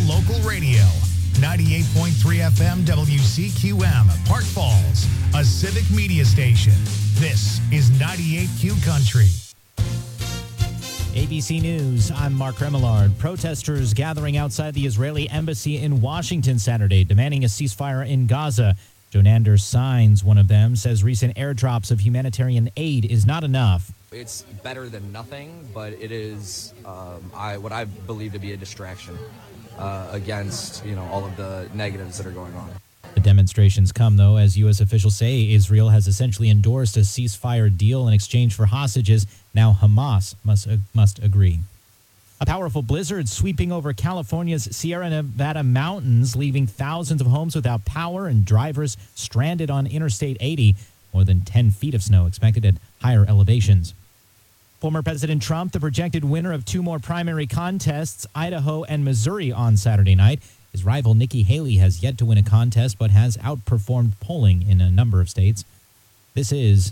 local radio. 98.3 FM WCQM, Park Falls, a civic media station. This is 98Q Country. ABC News, I'm Mark Remillard. Protesters gathering outside the Israeli embassy in Washington Saturday, demanding a ceasefire in Gaza. Jonander Signs, one of them, says recent airdrops of humanitarian aid is not enough. It's better than nothing, but it is what I believe to be a distraction against, all of the negatives that are going on. The demonstrations come, though, as U.S. officials say Israel has essentially endorsed a ceasefire deal in exchange for hostages. Now Hamas must agree. A powerful blizzard sweeping over California's Sierra Nevada mountains, leaving thousands of homes without power and drivers stranded on Interstate 80. More than 10 feet of snow expected at higher elevations. Former President Trump, the projected winner of two more primary contests, Idaho and Missouri, on Saturday night. His rival Nikki Haley has yet to win a contest but has outperformed polling in a number of states. This is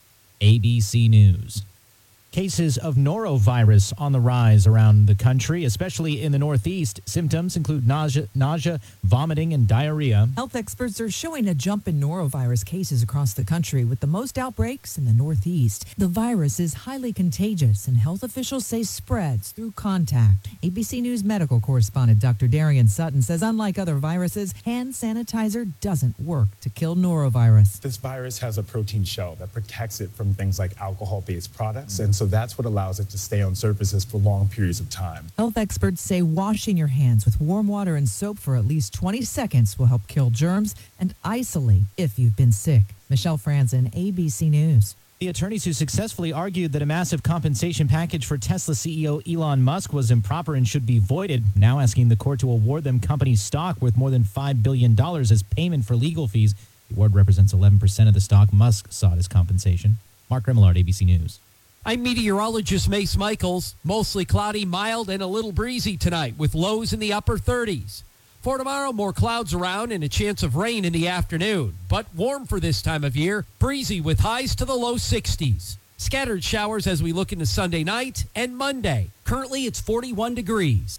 ABC News. Cases of norovirus on the rise around the country, especially in the Northeast. Symptoms include nausea, vomiting, and diarrhea. Health experts are showing a jump in norovirus cases across the country, with the most outbreaks in the Northeast. The virus is highly contagious, and health officials say spreads through contact. ABC News medical correspondent Dr. Darian Sutton says unlike other viruses, hand sanitizer doesn't work to kill norovirus. This virus has a protein shell that protects it from things like alcohol-based products, and so that's what allows it to stay on surfaces for long periods of time. Health experts say washing your hands with warm water and soap for at least 20 seconds will help kill germs and isolate if you've been sick. Michelle Franzen, ABC News. The attorneys who successfully argued that a massive compensation package for Tesla CEO Elon Musk was improper and should be voided, now asking the court to award them company stock worth more than $5 billion as payment for legal fees. The award represents 11% of the stock Musk sought as compensation. Mark Remillard, ABC News. I'm meteorologist Mace Michaels. Mostly cloudy, mild, and a little breezy tonight with lows in the upper 30s. For tomorrow, more clouds around and a chance of rain in the afternoon. But warm for this time of year, breezy with highs to the low 60s. Scattered showers as we look into Sunday night and Monday. Currently, it's 41 degrees.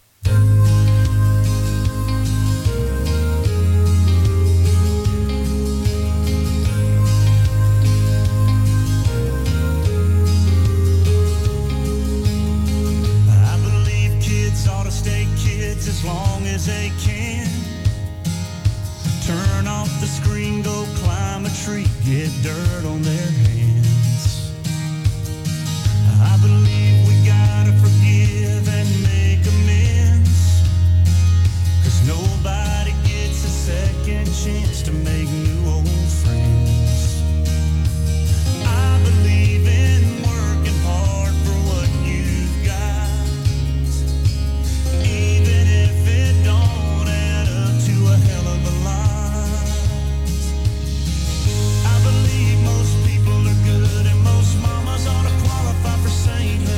As long as they can. Turn off the screen, go climb a tree, get dirt on their hands. I believe we gotta forgive and make amends, 'cause nobody gets a second chance to make new old friends. I believe in working hard for what you've got, even if it don't add up to a hell of a lot. I believe most people are good and most mamas ought to qualify for sainthood.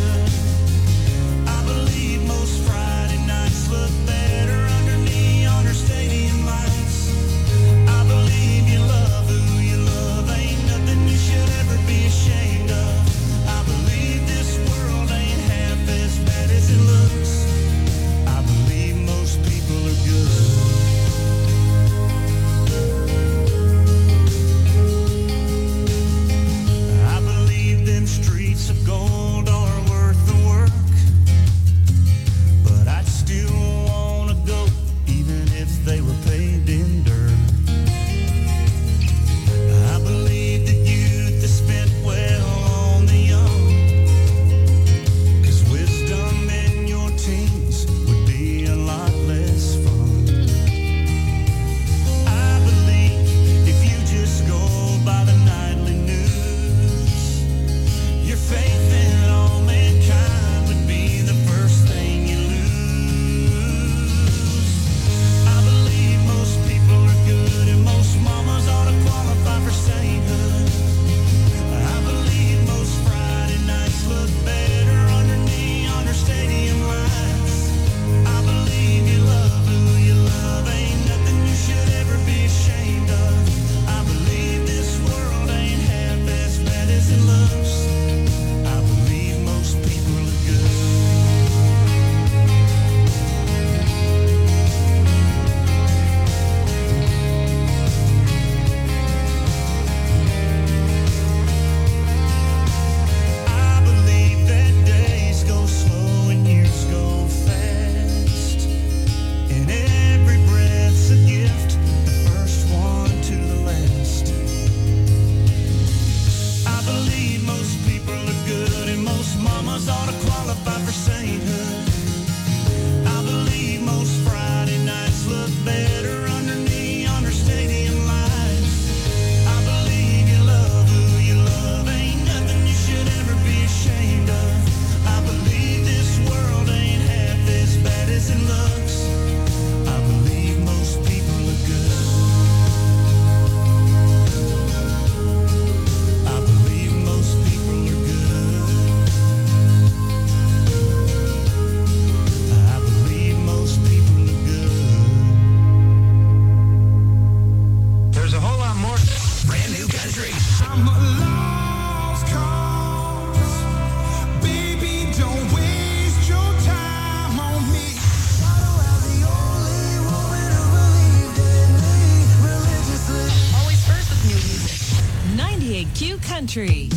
Q Country.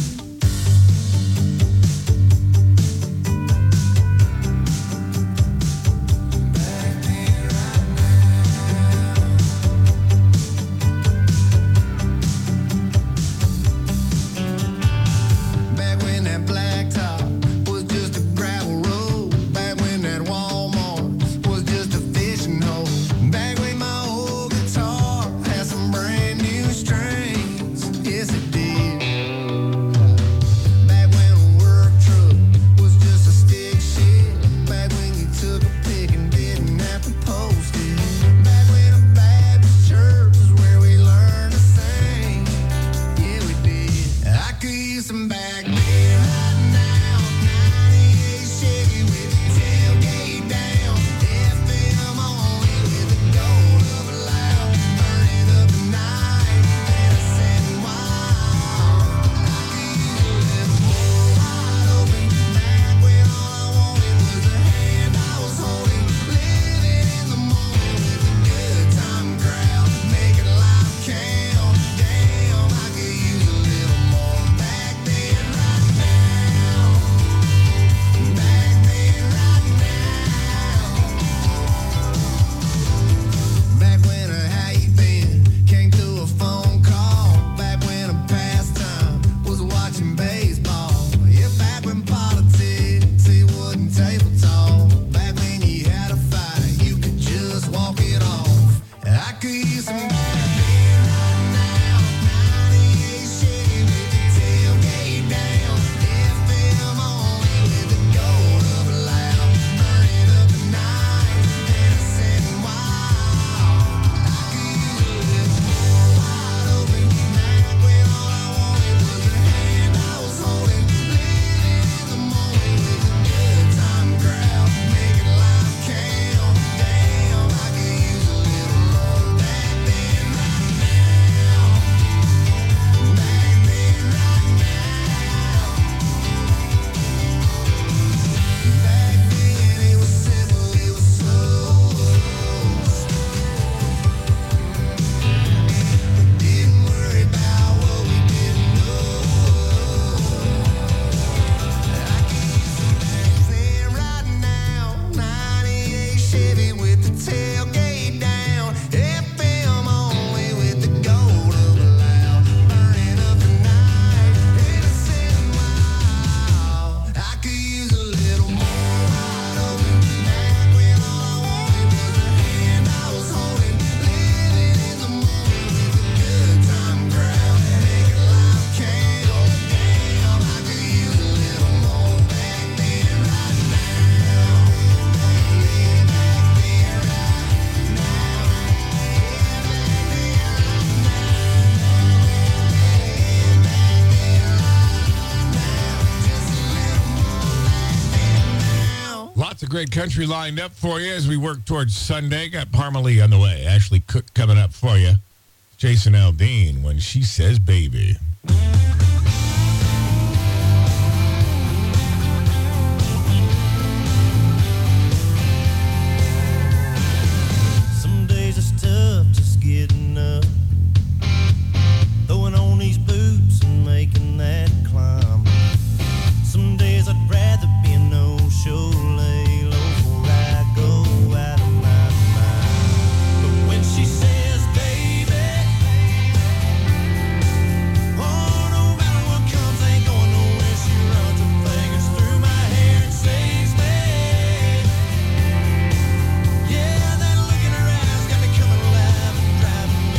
Great country lined up for you as we work towards Sunday. Got Parmalee on the way. Ashley Cook coming up for you. Jason Aldean, When She Says Baby. Some days it's tough just getting up, throwing on these boots and making that climb. Some days I'd rather be a no-show lay low before I go out of my mind. But when she says, baby, oh, no matter what comes, ain't going nowhere. She runs her fingers through my hair and saves me. Yeah, that look in her eyes got me coming alive and driving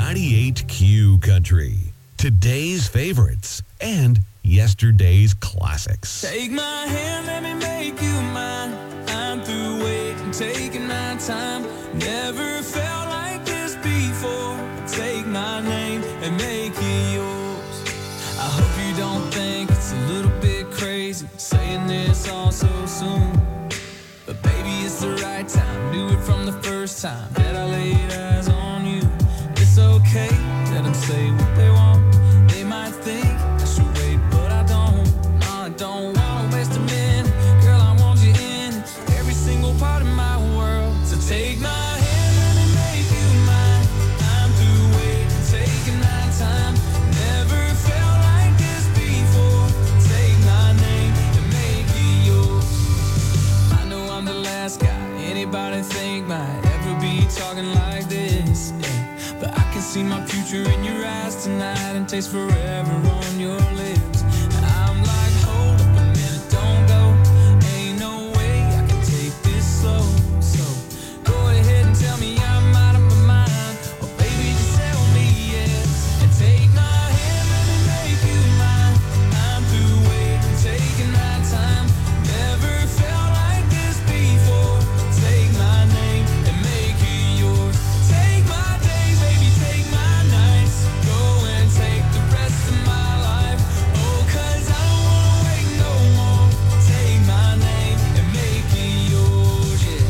98Q Country. Today's favorites and yesterday's classics. Take my hand, let me make you mine. I'm through waiting, taking my time. Never felt like this before. Take my name and make it yours. I hope you don't think it's a little bit crazy saying this all so soon. But baby, it's the right time. Knew it from the first time that I laid eyes on you. It's okay, let them say what they want. They might think I should wait, but I don't. No, I don't want to waste a minute. Girl, I want you in every single part of my world. So take my hand, let me make you mine. I'm through waiting, taking my time. Never felt like this before. Take my name and make it yours. I know I'm the last guy anybody think might ever be talking like this, yeah. But I can see my future in your eyes tonight and taste forever on your lips. And I'm like, hold up a minute, don't go. Ain't no way I can take this slow. So go ahead and tell me I'm out of my mind. Or baby, just tell me yes. And take my hand, let me make you mine. I'm through waiting, taking my time. Never felt like this before. Take my name and make it yours. Take my days, baby, take my nights. Go and take the rest of my life. Oh, 'cause I don't wanna wait no more. Take my name and make it yours, yeah.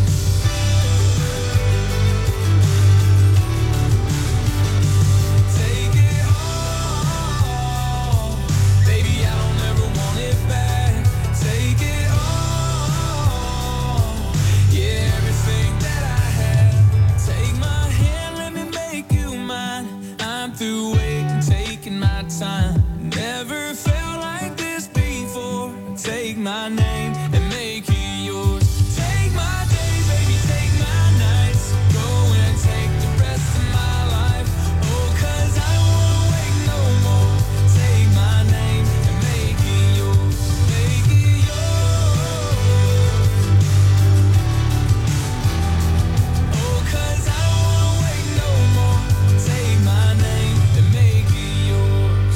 Take it all. Baby, I don't ever want it back. Take it all. Yeah, everything that I had. Take my hand, let me make you mine. I'm through waiting, taking my time. Never felt like this before. Take my name and make it yours. Take my days, baby, take my nights. Go and take the rest of my life. Oh, 'cause I don't wanna wait no more. Take my name and make it yours. Make it yours. Oh, 'cause I don't wanna wait no more. Take my name and make it yours.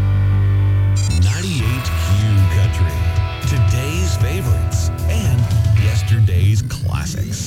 98Q Country. Today's favorites and yesterday's classics.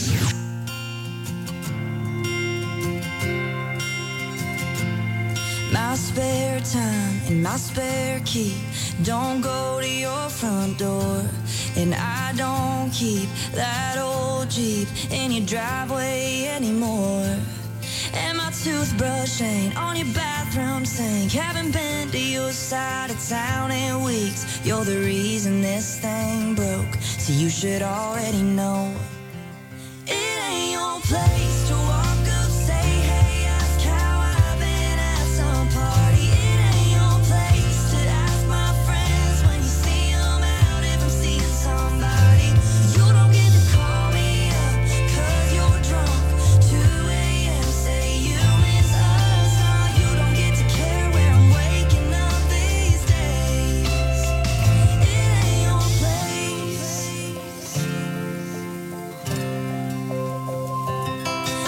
My spare time and my spare key don't go to your front door. And I don't keep that old Jeep in your driveway anymore. And my toothbrush ain't on your bathroom sink. Haven't been to your side of town in weeks. You're the reason this thing broke, so you should already know. It ain't your place to walk up, say, hey, ask how I've been at some party. It ain't your place to ask my friends when you see them out if I'm seeing somebody. You don't get to call me up 'cause you're drunk. 2 a.m. say you miss us. No, you don't get to care where I'm waking up these days. It ain't your place.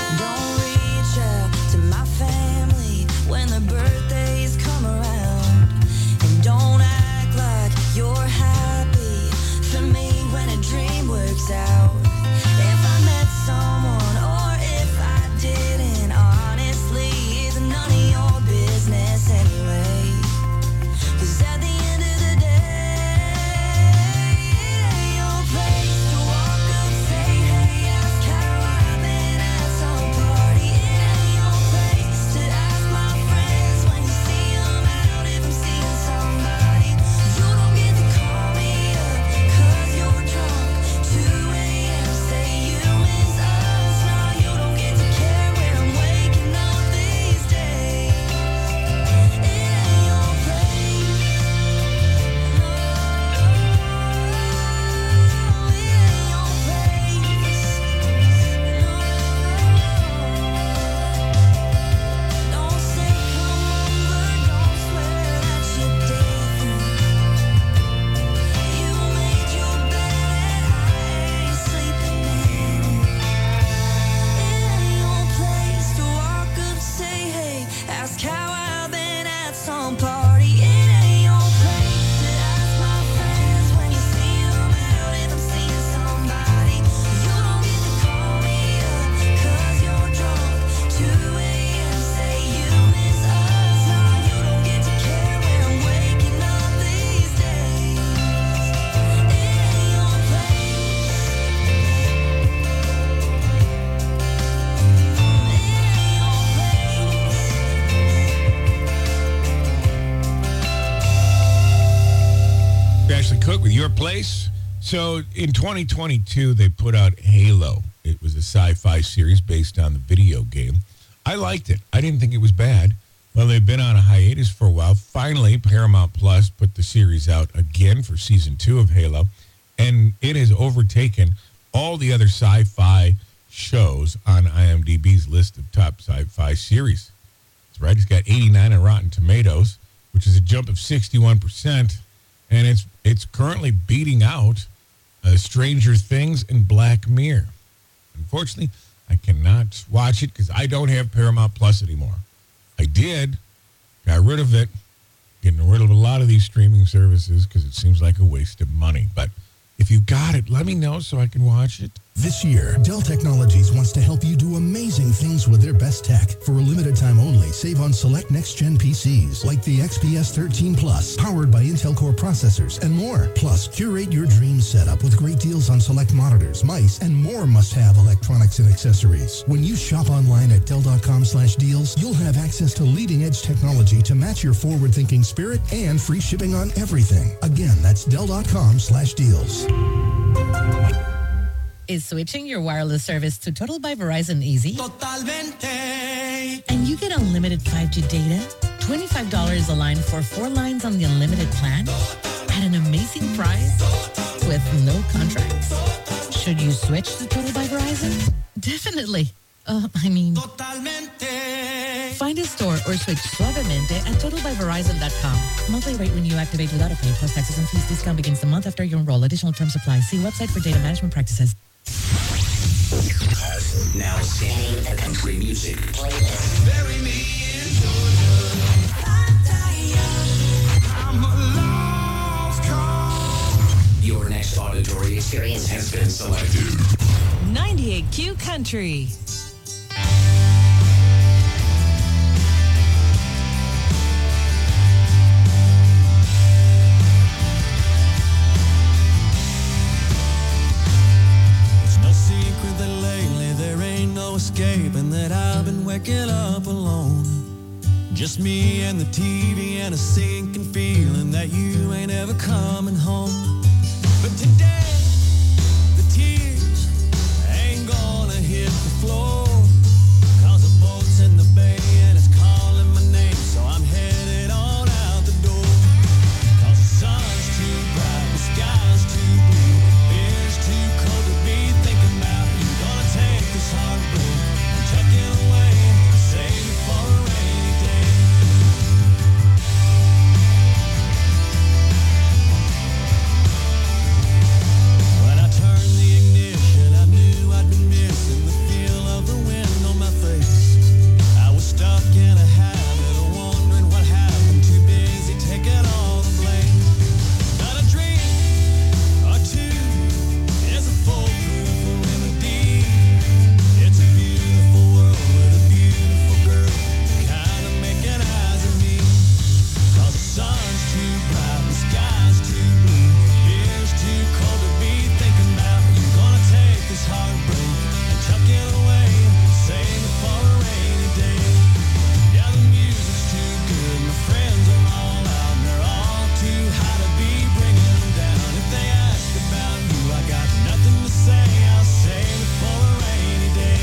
place. So in 2022, they put out Halo. It was a sci-fi series based on the video game. I liked it. I didn't think it was bad. Well, they've been on a hiatus for a while. Finally, Paramount Plus put the series out again for season 2 of Halo, and it has overtaken all the other sci-fi shows on IMDb's list of top sci-fi series. That's right. It's got 89 on Rotten Tomatoes, which is a jump of 61%, and it's currently beating out Stranger Things and Black Mirror. Unfortunately, I cannot watch it because I don't have Paramount Plus anymore. I did, got rid of it, getting rid of a lot of these streaming services because it seems like a waste of money. But if you got it, let me know so I can watch it. This year, Dell Technologies wants to help you do amazing things with their best tech. For a limited time only, save on select next-gen PCs like the XPS 13 Plus, powered by Intel Core processors, and more. Plus, curate your dream setup with great deals on select monitors, mice, and more must-have electronics and accessories. When you shop online at Dell.com/deals, you'll have access to leading-edge technology to match your forward-thinking spirit and free shipping on everything. Again, that's Dell.com/deals. Is switching your wireless service to Total by Verizon easy? Totalmente. And you get unlimited 5G data, $25 a line for 4 lines on the unlimited plan at an amazing price with no contracts. Should you switch to Total by Verizon? Definitely. Totalmente. Find a store or switch suavemente at totalbyverizon.com. Monthly rate when you activate without a pay plus taxes and fees. Discount begins the month after you enroll. Additional terms apply. See website for data management practices. Now scanning the country music playlist. Bury me in Georgia. I'm a lost cause. Your next auditory experience has been selected. 98Q Country. Escaping that I've been waking up alone. Just me and the TV and a sinking feeling that you ain't ever coming home. But today, the tears ain't gonna hit the floor. Cause the boat's in the bay and it's calling my name. So I'm headed on out the door. Cause the sun's too bright, the sky's too blue. It's too cold to be thinking about you. Gonna take this heartbreak. Tuck it away, save it for a rainy day. When I turned the ignition, I knew I'd been missing the feel of the wind on my face. I was stuck in a habit of wondering what happened, too busy taking all the blame. Not a drink or two is a foolproof remedy. It's a beautiful world with a beautiful girl kind of making eyes at me. Cause the sun's too bright, the sky's too blue. It's too cold to be thinking about you. Gonna take this heartbreak and tuck it away, save it for a rainy day. Yeah, the music's too good, my friends are all out, and they're all too high to be bringing them down. If they ask about you, I got nothing to say, I'll save it for a rainy day.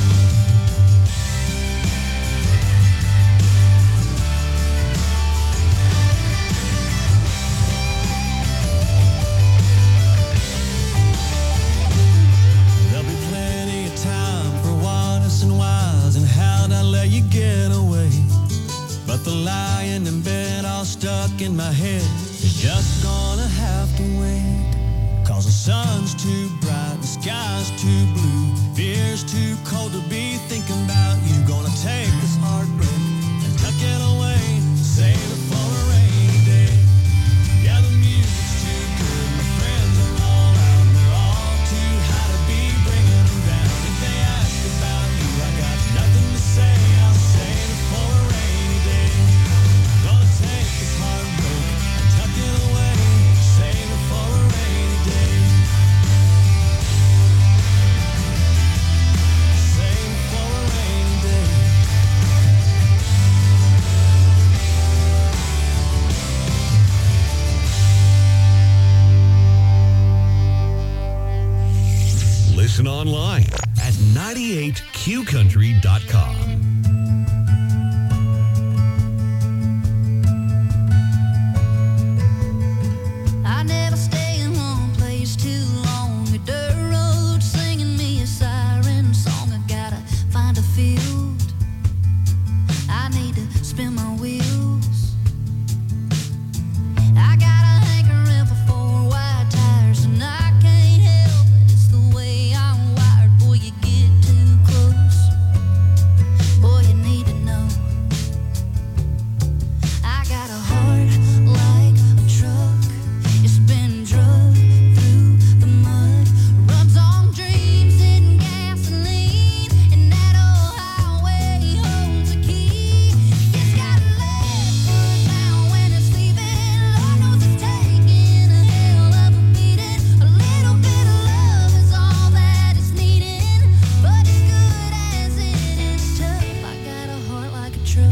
There'll be plenty of time for whys and whys and how'd I let you get away. But the lying in bed all stuck in my head is just gonna have to wait. Cause the sun's too bright, the sky's too blue. Fear's too cold to be thinking about you. Gonna take this heartbreak and tuck it away, save it for a rainy day. Yeah, the music's too good, my friends are all out, and they're all too high to be bringing them down. If they ask about you, I got nothing to say, I'll save it for a rainy day. Gonna take this heartbreak and tuck it away, save it for a rainy day. Save it for a rainy day. 98qcountry.com. I never stay in one place too long. A dirt road singing me a siren song. I gotta find a field. I need to spin my wheels. I got a hankering for 4 wide tires, and I can't help it. It's the way I'm wired. Boy, you get too close. Boy, you need to know. I got a heart like a truck. It's been drugged through the mud. Runs on dreams and gasoline. And that old highway holds a key. It's got a left foot down when it's leaving. Lord knows it's taking a hell of a beating. A little bit of love is all that it's needing. But as good as it is tough, I got a heart like a truck.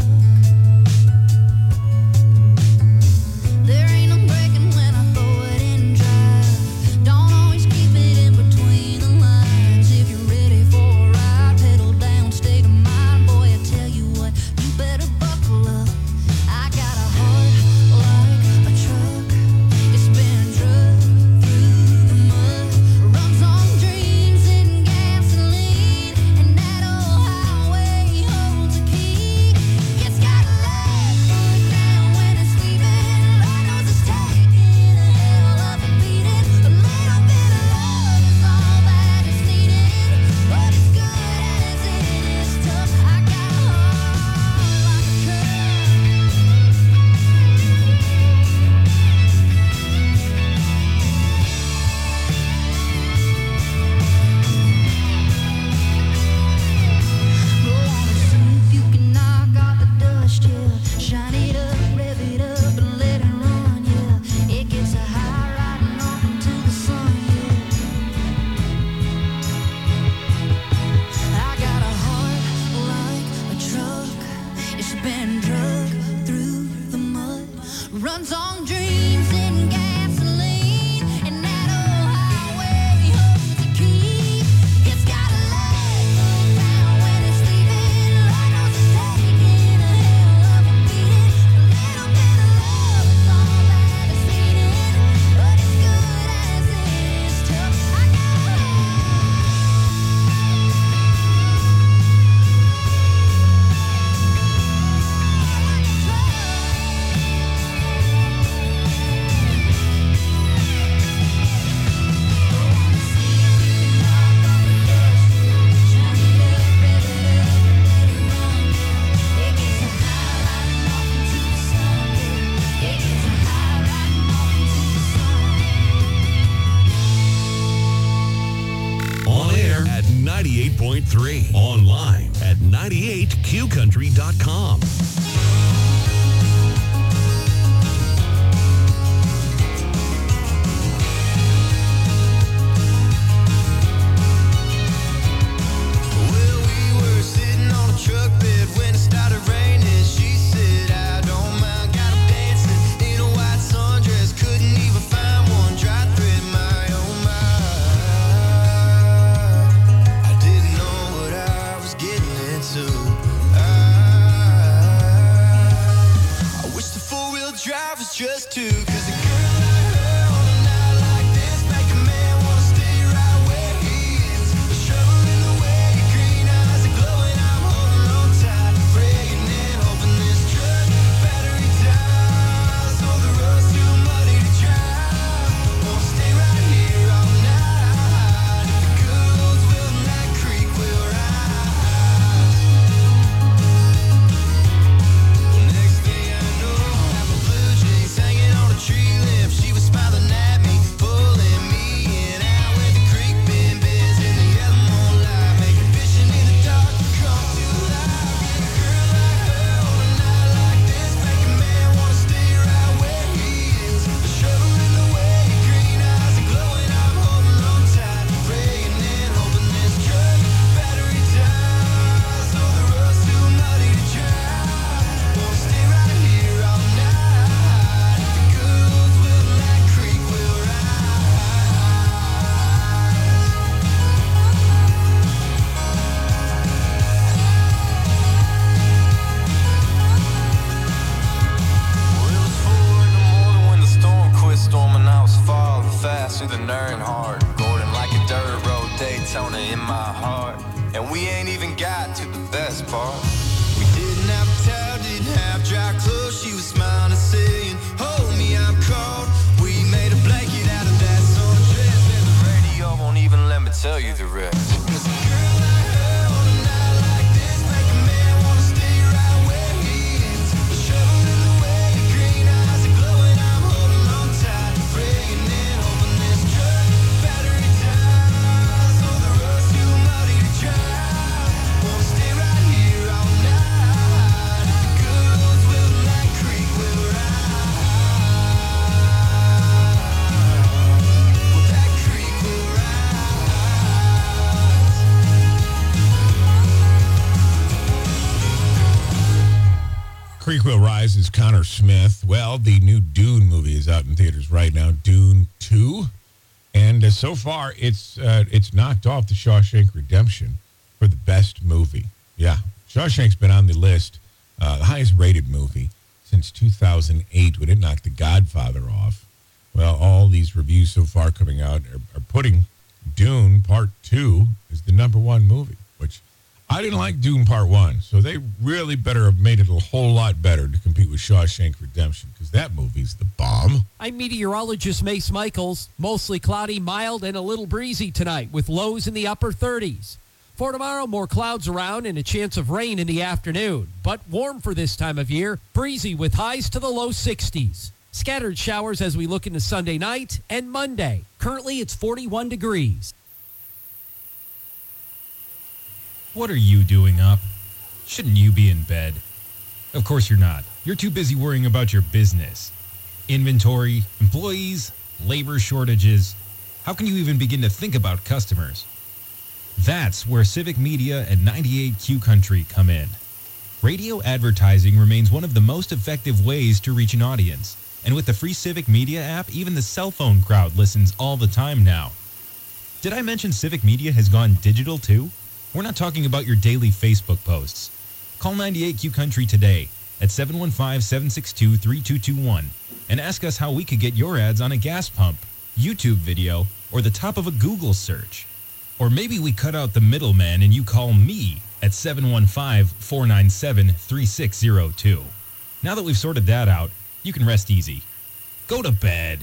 There ain't no breaking when I throw it in drive. Don't always keep it in between the lines. If you're ready for a ride, pedal down, state of mind. Boy, I tell you what, you better buckle up. I got a heart like a truck. It's been drugged through the mud. Runs on dreams and gasoline. And that old highway holds a key. It's got a left foot down when it's leaving. Lord knows it's taking a hell of a beating. A little bit of love is all that it's needing. But as good as it is tough, I got a heart like a truck. Go on and see if you can knock off the dust, yeah. Shine it up, rev it up, and let it run, yeah. It gets a high riding off into the sun, yeah. I got a heart like a truck. It's been drugged through the mud. Runs on dreams and gasoline. And that old highway holds a key. It's got a left foot down when it's leaving. Lord knows it's taking a hell of a beating. A little bit of love is all that it's needing. But as good as it is tough, I got a On air at 98.3. Online at 98qcountry.com. Well, we were sitting on a truck bed when it started raining. She said, I don't mind, got up dancing in a white sundress. Couldn't even find one dry thread my own mind. I didn't know what I was getting into. I wish the four-wheel drive was just two, 'cause a girl like her on a night like this make a man wanna stay right where he is. The shovel in the way, your green eyes are glowing. I'm holding on tight, praying and hoping this truck battery dies. So the road's too muddy to drive. Wanna stay right here all night. If the good old's willing, that creek will rise. Well, next thing I know, I have my blue jeans hanging on a half-dry clothes, she was smiling and saying, hold me, I'm cold. We made a blanket out of that sundress, and the radio won't even let me tell you the rest. Creek Will Rise is Connor Smith. Well, the new Dune movie is out in theaters right now, Dune 2. And so far, it's knocked off The Shawshank Redemption for the best movie. Yeah, Shawshank's been on the list, the highest rated movie since 2008 when it knocked The Godfather off. Well, all these reviews so far coming out are putting Dune Part 2 as the number one movie, which I didn't like Dune Part 1, so they really better have made it a whole lot better to compete with Shawshank Redemption, because that movie's the bomb. I'm meteorologist Mace Michaels. Mostly cloudy, mild, and a little breezy tonight with lows in the upper 30s. For tomorrow, more clouds around and a chance of rain in the afternoon, but warm for this time of year, breezy with highs to the low 60s. Scattered showers as we look into Sunday night and Monday. Currently, it's 41 degrees. What are you doing up? Shouldn't you be in bed? Of course you're not. You're too busy worrying about your business. Inventory, employees, labor shortages. How can you even begin to think about customers? That's where Civic Media and 98Q Country come in. Radio advertising remains one of the most effective ways to reach an audience. And with the free Civic Media app, even the cell phone crowd listens all the time now. Did I mention Civic Media has gone digital too? We're not talking about your daily Facebook posts. Call 98Q Country today at 715-762-3221 and ask us how we could get your ads on a gas pump, YouTube video, or the top of a Google search. Or maybe we cut out the middleman and you call me at 715-497-3602. Now that we've sorted that out, you can rest easy. Go to bed.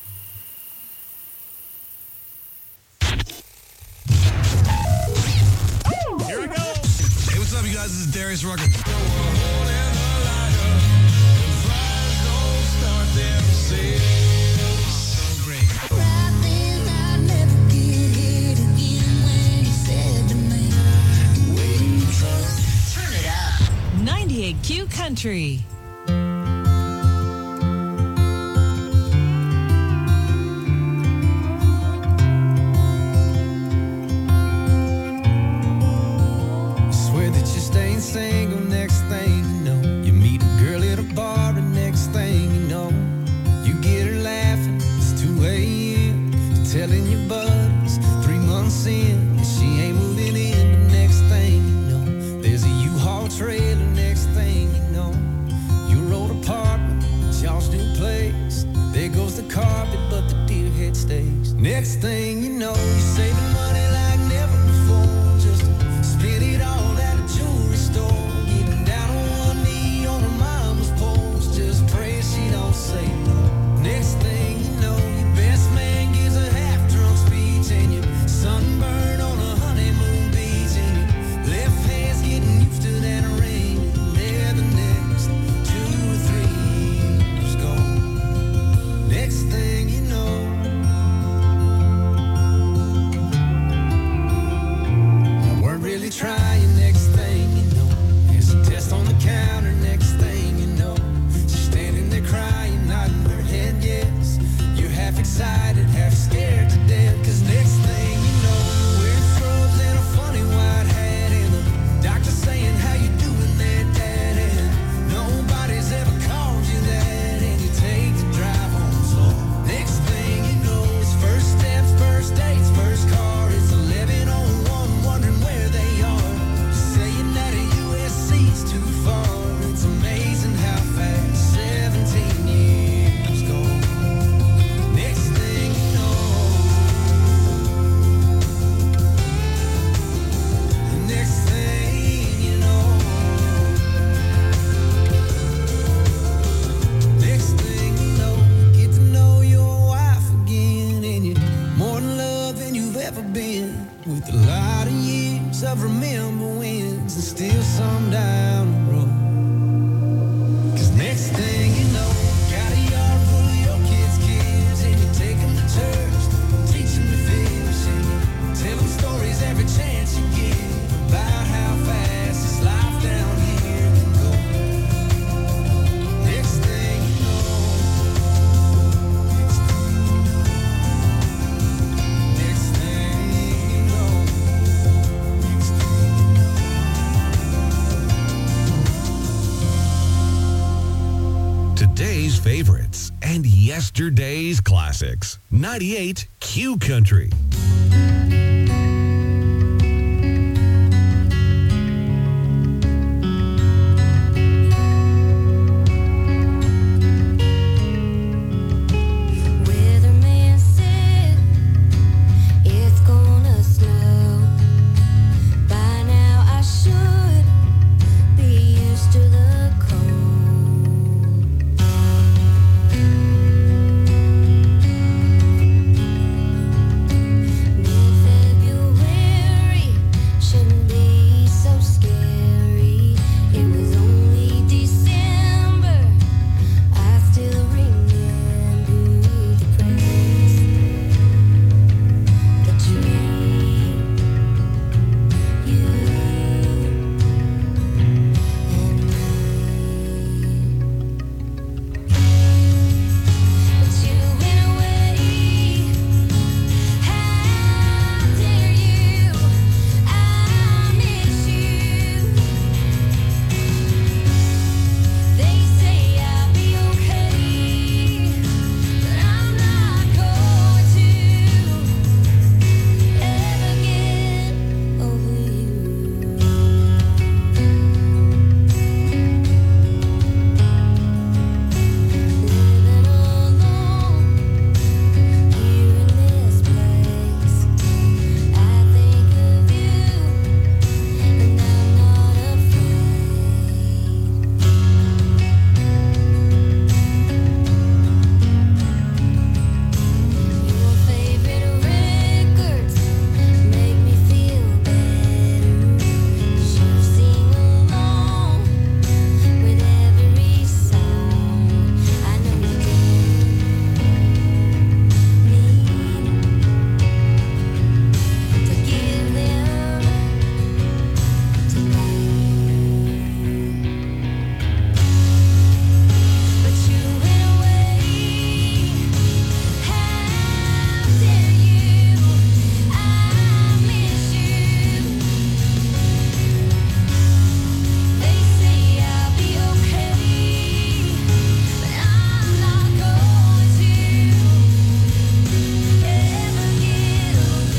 Here we go. Hey, what's up, you guys? This is Darius Rucker. So great. 98Q Country. Single, next thing you know, you meet a girl at a bar, and next thing you know, you get her laughing. It's 2 a.m. You're telling your buddies 3 months in, and she ain't moving in. But next thing you know, there's a U-Haul trailer. Next thing you know, your old apartment, y'all's new place. There goes the carpet, but the deer head stays. Next thing you know, you're saving money like never before, just to spend it all. Getting down on one knee on her mama's porch, just pray she don't say no. Next thing you know, your best man gives a half-drunk speech, and you're sunburned on a honeymoon beach, and your left hand's getting used to that ring. favorites and yesterday's classics. 98 Q Country. Weatherman said it's gonna snow. By now I should be used to the cold. Mid-February shouldn't be so scary. It was only December. I still remember the presents, the tree, you and me. But you went away. How dare you? I miss you. They say I'll be okay, but I'm not going to ever get over you. Living alone here in this place, I think of you, and I'm not afraid. Your favorite records make me feel better. You sing along with every song. I know you need to give them to me. But you went away. How dare you? I miss you. They say I'll be okay, but I'm not going to ever get over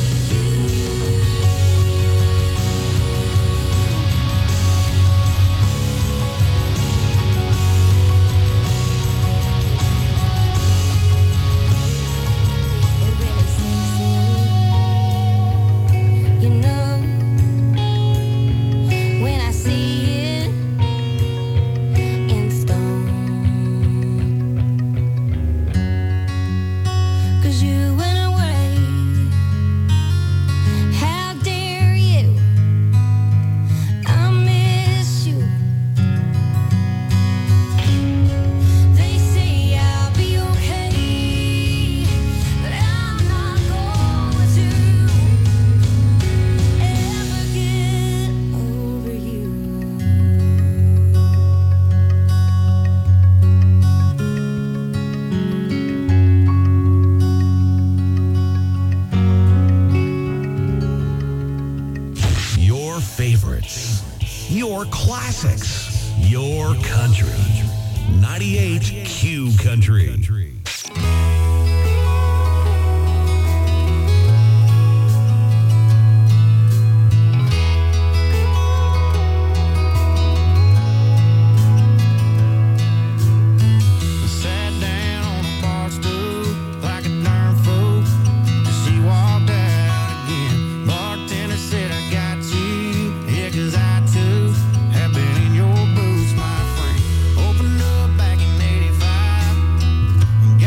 It really sinks in, you know, when I see it in stone. 'Cause you went away. How dare you? I miss you. They say I'll be okay, but I'm not going to ever get over you. Your favorites, your classics, your country. 98 Q Country. Sat down on a bar stool like a darn fool. She walked out again. Bartender said, I got you. Yeah, 'cause I too have been in your boots, my friend. Opened up back in 85.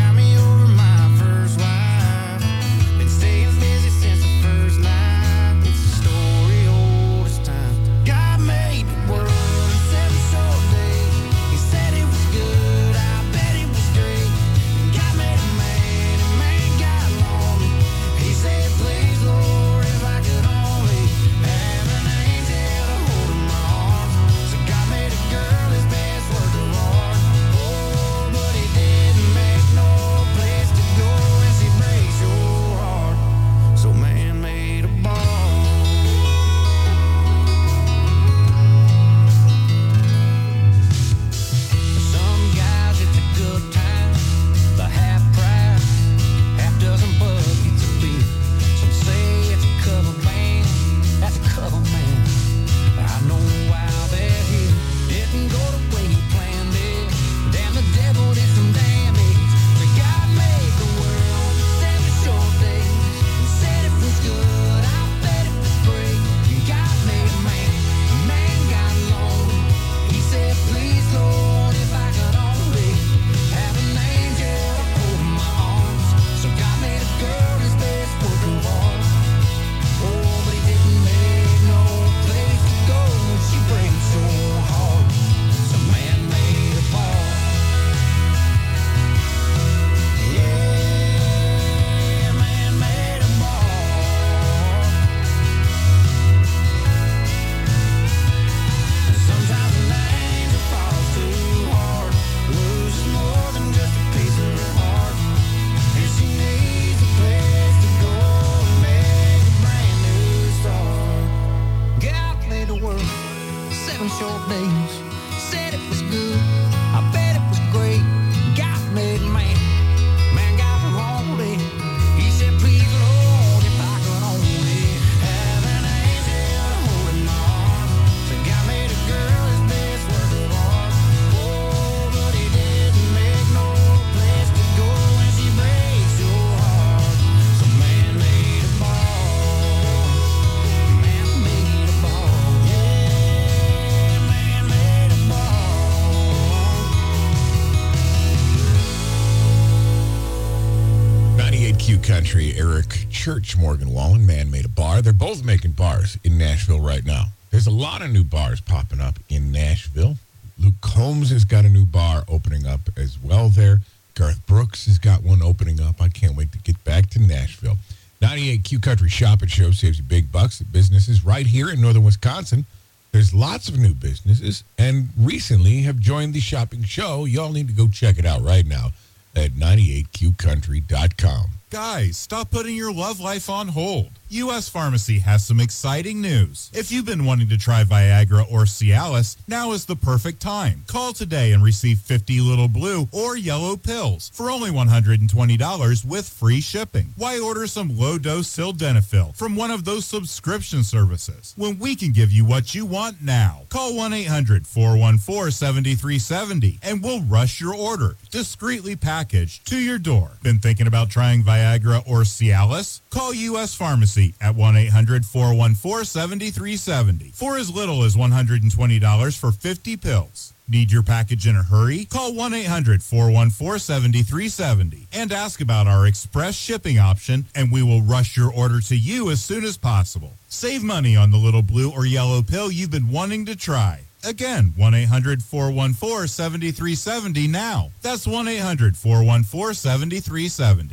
Country, Eric Church, Morgan Wallen, Man Made a Bar. They're both making bars in Nashville right now. There's a lot of new bars popping up in Nashville. Luke Combs has got a new bar opening up as well there. Garth Brooks has got one opening up. I can't wait to get back to Nashville. 98 Q Country Shop and Show saves you big bucks at businesses right here in northern Wisconsin. There's lots of new businesses and recently have joined the shopping show. Y'all need to go check it out right now at 98qcountry.com. Guys, stop putting your love life on hold. U.S. Pharmacy has some exciting news. If you've been wanting to try Viagra or Cialis, now is the perfect time. Call today and receive 50 little blue or yellow pills for only $120 with free shipping. Why order some low-dose sildenafil from one of those subscription services when we can give you what you want now? Call 1-800-414-7370 and we'll rush your order, discreetly packaged, to your door. Been thinking about trying Viagra or Cialis? Call U.S. Pharmacy at 1-800-414-7370 for as little as $120 for 50 pills. Need your package in a hurry? Call 1-800-414-7370 and ask about our express shipping option, and we will rush your order to you as soon as possible. Save money on the little blue or yellow pill you've been wanting to try. Again, 1-800-414-7370 now. That's 1-800-414-7370.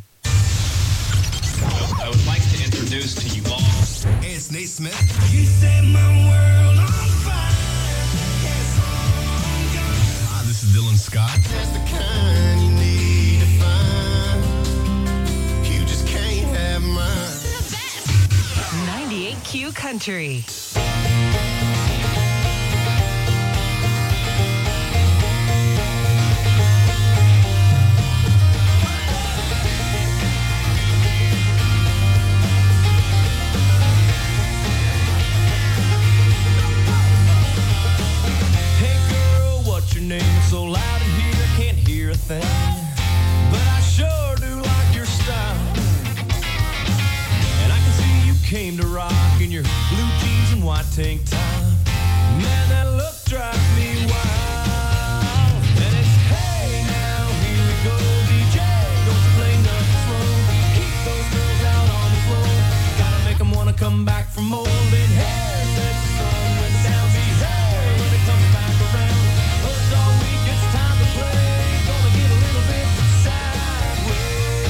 I would like to introduce to you all. Hey, it's Nate Smith. You set my world on fire. Hi, this is Dylan Scott. That's the kind you need to find. You just can't have mine. 98Q Country. Name so loud in here I can't hear a thing, but I sure do like your style, and I can see you came to rock in your blue jeans and white tank top. Man, that look drives me wild. And it's hey now, here we go, DJ, don't play nothing slow, keep those girls out on the floor, gotta make them wanna come back for more. Then hey, said the sun went down, be hey when it comes back around. All week it's time to play. Gonna get a little bit sideways.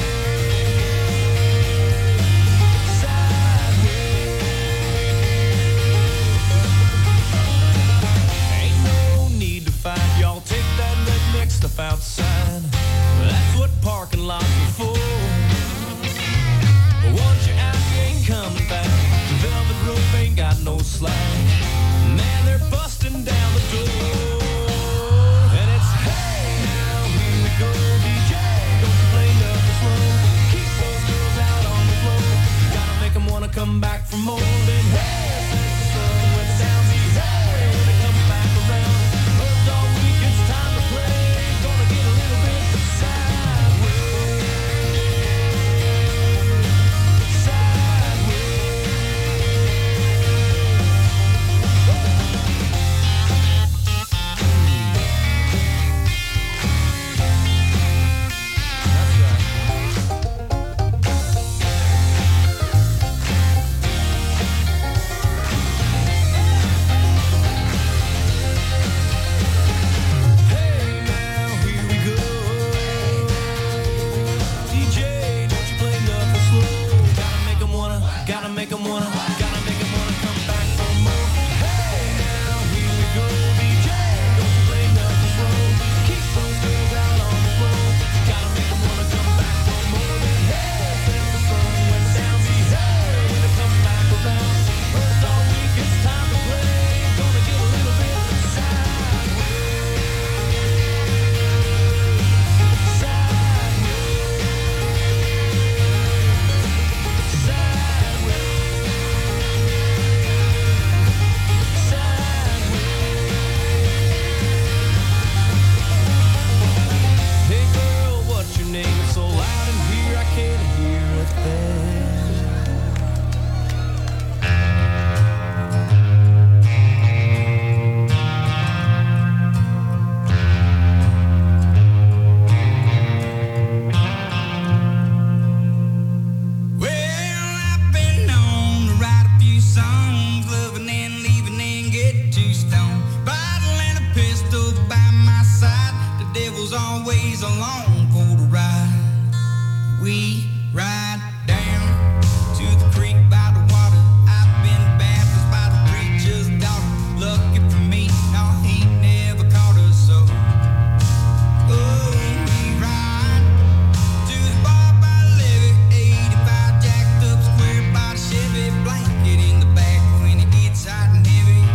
pistol by my side. The devil's always along for the ride. We ride down to the creek by the water. I've been baptized by the preacher's daughter. Lucky for me, no, he never caught us so. Oh, we ride to the bar by the levee. 85 jacked up square body Chevy, blanket in the back when it gets hot and heavy.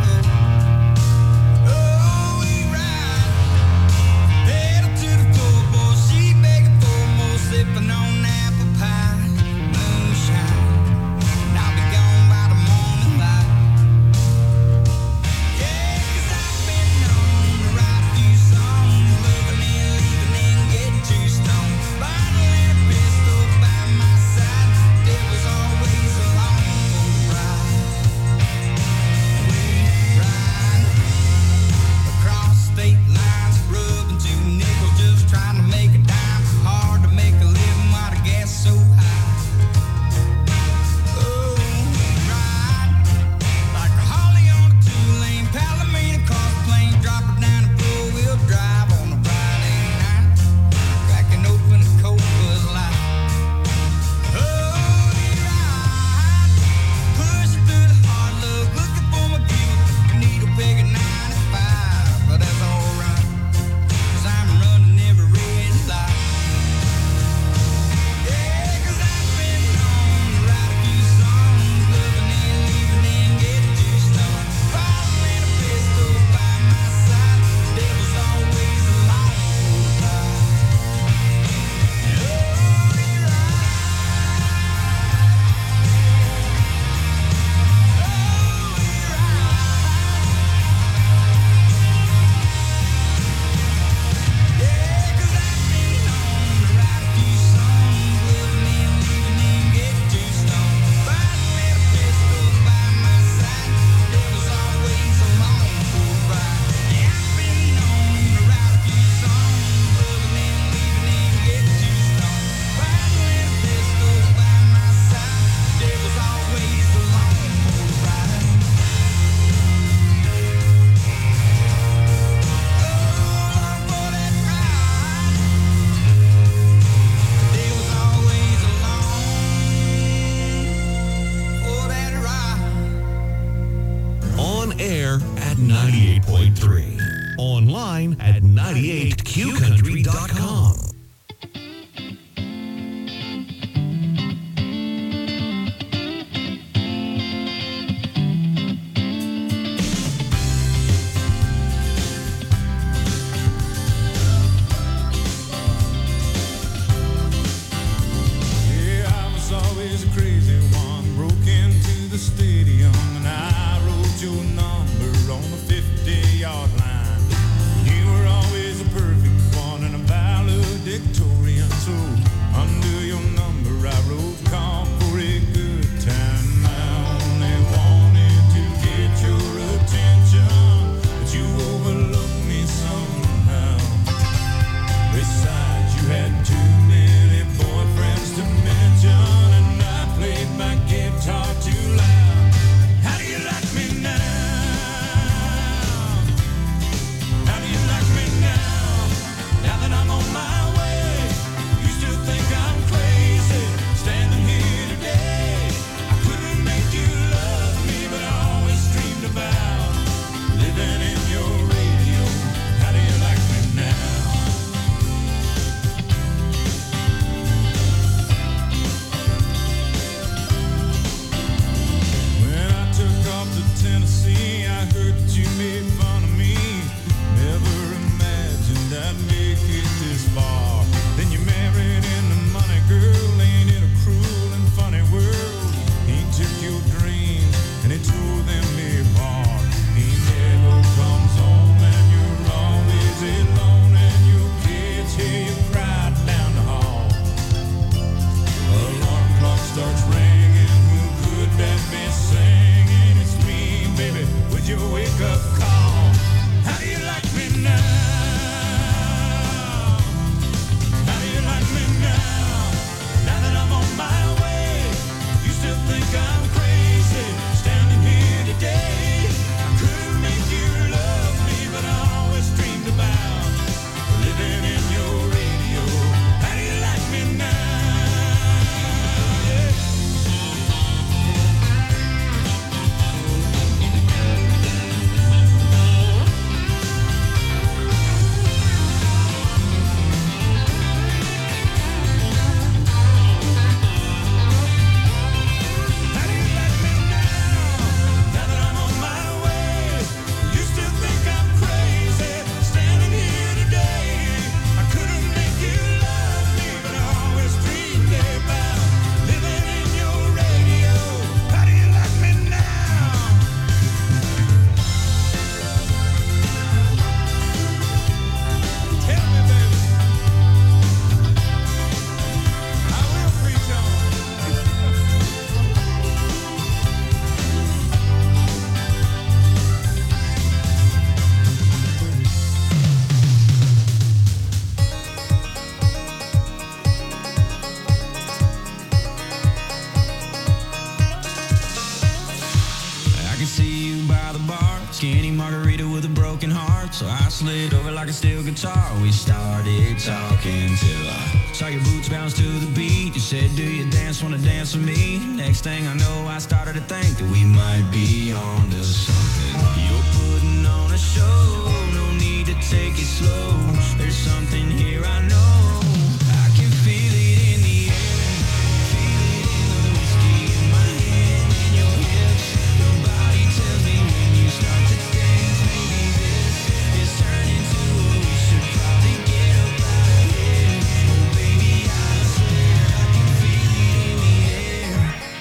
Oh, we ride pedal to the floor, boy. She begging for more, sipping on apple pie, moonshine. And I'll be gone by the morning light. Yeah, 'cause I've been known to write a few songs, loving and leaving and getting too stoned. Bottle and a pistol by my side. Devil's always along for the ride. We ride across state lines, rubbing 2 nickels, just trying to make a dime. Hard to make a living while the gas so high. Oh, we ride like a Holly on a 2-lane Palomino cross plane, drop her down and four-wheel drive on a Friday night, cracking open a cold Bud Light. Oh, we ride, pushing through the hard luck, looking for my cue. Needle peg at 95, but that's alright, 'cause I'm running every red light. Yeah, 'cause I've been known to write a few songs, loving and leaving and getting too stoned. Bottle and a pistol by my side. Devil's always along for the ride. On air at 98.3. Online at 98qcountry.com. Yeah, I was always a crazy one. Broke into the stadium and I wrote your number on the 50-yard line. You were always a perfect one and a valid slid over like a steel guitar. We started talking till I saw your boots bounce to the beat. You said, do you dance, wanna dance with me? Next thing I know, I started to think that we might be on to something. You're putting on a show, no need to take it slow. There's something here I know. I can feel it in the air, feel it in the whiskey in my hand, in your hips. Your body tells me when you start to dance, maybe this is turning to what we should probably get up out of here. Oh baby, I swear I can feel it in the air.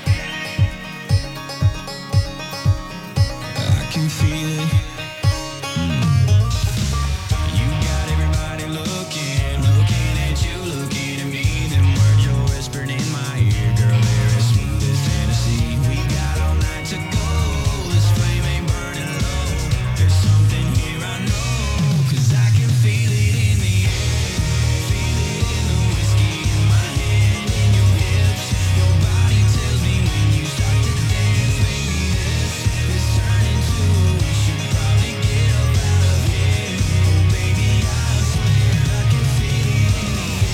I can feel it. You got everybody looking at you, looking at me. Them words you're whispering in my ear, girl, they're as smooth as Tennessee. We got all night to go, this flame ain't burning low. There's something here I know, 'cause I can feel it in the air. Feel it in the whiskey in my hand, in your hips. Your body tells me when you start to dance, maybe this is turning to what we should probably get up out of here. Oh baby, I swear I can feel it in the air.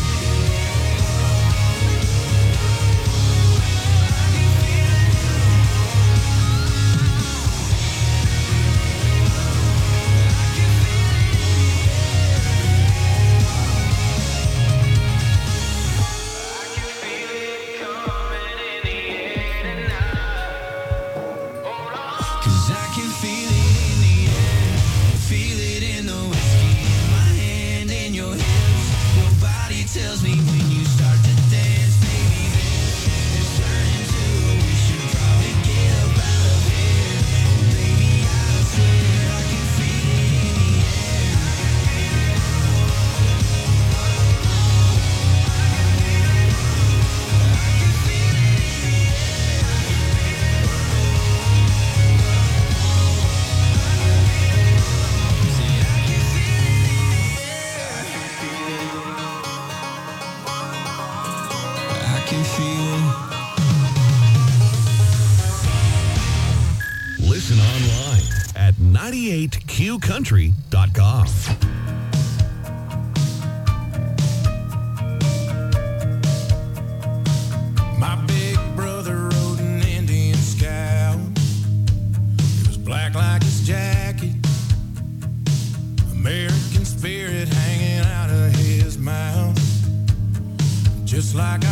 Cause I can feel it in the air, feel it in the whiskey in my hand, in your hips. Your body tells me when you start to dance, maybe this is turning to what we should probably get up out of here. Oh baby, I swear I can feel it in the I can feel it. Listen online at 98qcountry.com. My big brother rode an Indian Scout. It was black like his jacket, American spirit hanging out of his mouth. Just like